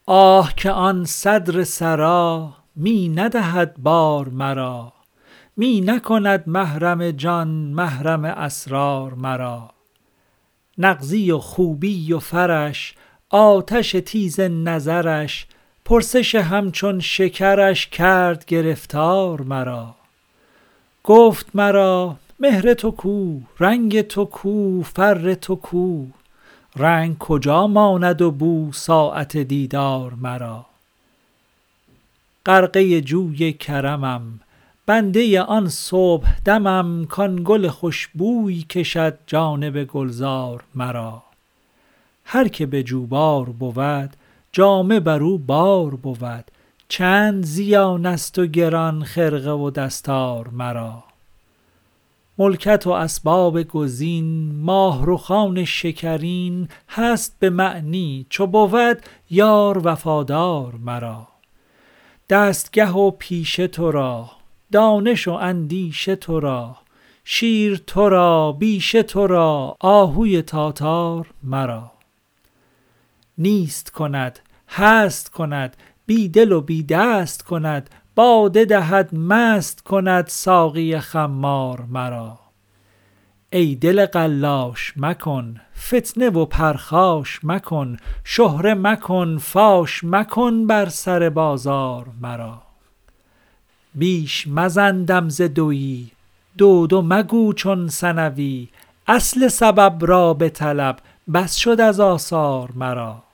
آه که آن صدر سرا می ندهد بار مرا، می نکند محرم جان محرم اسرار مرا. نغزی و خوبی و فرش، آتش تیز نظرش، پرسش همچون شکرش کرد گرفتار مرا. گفت مرا مهر تو کو، رنگ تو کو، فر تو کو، رنگ کجا ماند و بو ساعت دیدار مرا. غرقه جوی کرمم، بنده آن صبح دمم، کان گل خوشبوی کشد جانب گلزار مرا. هر که به جوبار بود جامه بر او بار بود، چند زیان است و گران خرقه و دستار مرا. ملکت و اسباب گزین، ماه رخان شکرین، هست به معنی چو بود یار وفادار مرا. دستگه و پیشه تو را، دانش و اندیشه تو را، شیر تو را، بیشه تو را، آهوی تاتار مرا. نیست کند هست کند، بی دل و بی دست کند، باده دهد مست کند ساقی خمار مرا. ای دل قلاش مکن، فتنه و پرخاش مکن، شهره مکن فاش مکن بر سر بازار مرا. بیش مزن دم ز دویی، دو دو مگو چون ثنوی، اصل سبب را بطلب، بس شد از آثار مرا.